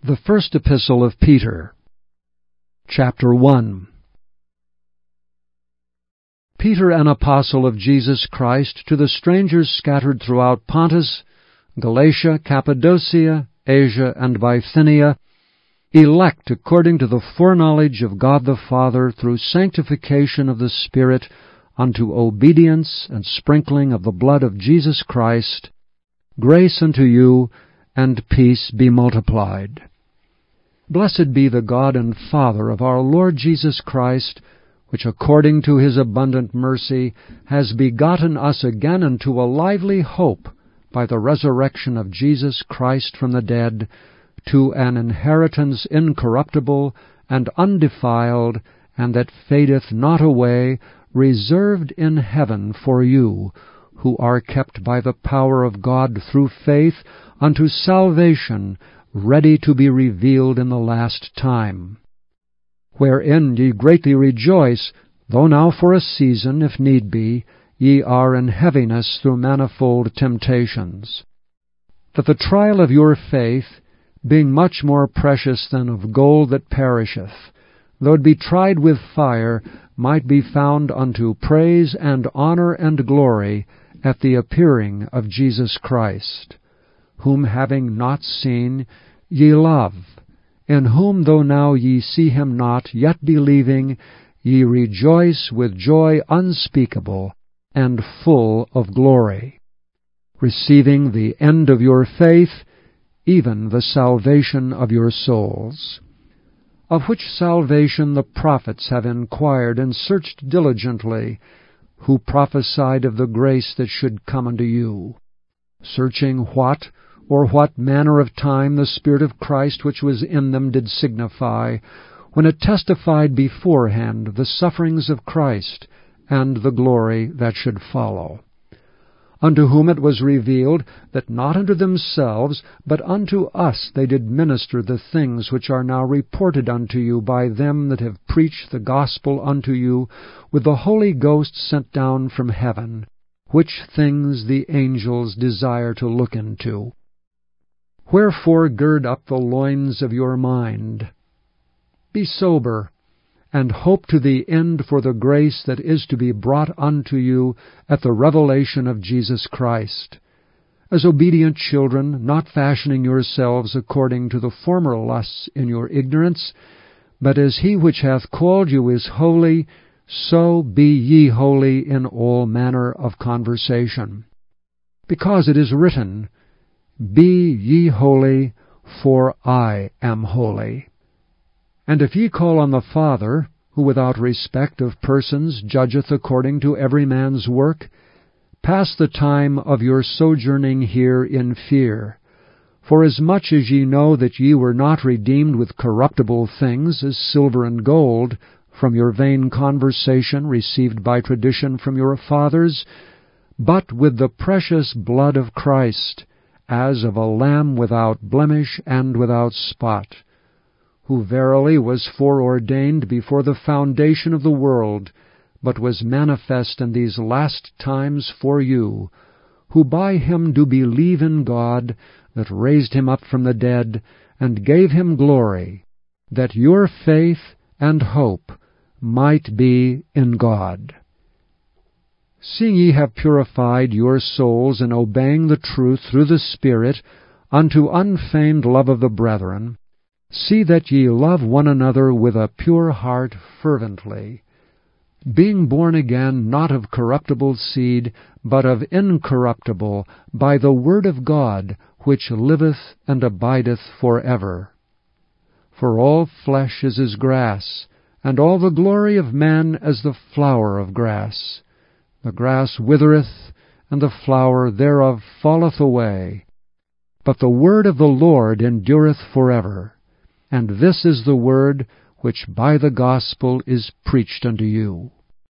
The First Epistle of Peter, Chapter 1. Peter, an apostle of Jesus Christ, to the strangers scattered throughout Pontus, Galatia, Cappadocia, Asia, and Bithynia, elect according to the foreknowledge of God the Father through sanctification of the Spirit unto obedience and sprinkling of the blood of Jesus Christ, grace unto you, and peace be multiplied. Blessed be the God and Father of our Lord Jesus Christ, which according to his abundant mercy has begotten us again unto a lively hope by the resurrection of Jesus Christ from the dead, to an inheritance incorruptible and undefiled, and that fadeth not away, reserved in heaven for you, who are kept by the power of God through faith unto salvation, ready to be revealed in the last time. Wherein ye greatly rejoice, though now for a season, if need be, ye are in heaviness through manifold temptations, that the trial of your faith, being much more precious than of gold that perisheth, though it be tried with fire, might be found unto praise and honor and glory at the appearing of Jesus Christ, whom having not seen, ye love, in whom though now ye see him not, yet believing, ye rejoice with joy unspeakable and full of glory, receiving the end of your faith, even the salvation of your souls, of which salvation the prophets have inquired and searched diligently, who prophesied of the grace that should come unto you, searching what manner of time the Spirit of Christ which was in them did signify, when it testified beforehand the sufferings of Christ, and the glory that should follow. Unto whom it was revealed that not unto themselves, but unto us they did minister the things which are now reported unto you by them that have preached the gospel unto you with the Holy Ghost sent down from heaven, which things the angels desire to look into. Wherefore gird up the loins of your mind. Be sober, and hope to the end for the grace that is to be brought unto you at the revelation of Jesus Christ. As obedient children, not fashioning yourselves according to the former lusts in your ignorance, but as he which hath called you is holy, so be ye holy in all manner of conversation. Because it is written, Be ye holy, for I am holy. And if ye call on the Father, who without respect of persons judgeth according to every man's work, pass the time of your sojourning here in fear. For as much as ye know that ye were not redeemed with corruptible things, as silver and gold, from your vain conversation received by tradition from your fathers, but with the precious blood of Christ, as of a lamb without blemish and without spot, who verily was foreordained before the foundation of the world, but was manifest in these last times for you, who by him do believe in God, that raised him up from the dead, and gave him glory, that your faith and hope might be in God. Seeing ye have purified your souls in obeying the truth through the Spirit unto unfeigned love of the brethren, see that ye love one another with a pure heart fervently, being born again not of corruptible seed, but of incorruptible, by the word of God, which liveth and abideth for ever. For all flesh is as grass, and all the glory of man as the flower of grass. The grass withereth, and the flower thereof falleth away. But the word of the Lord endureth forever. And this is the word which by the gospel is preached unto you.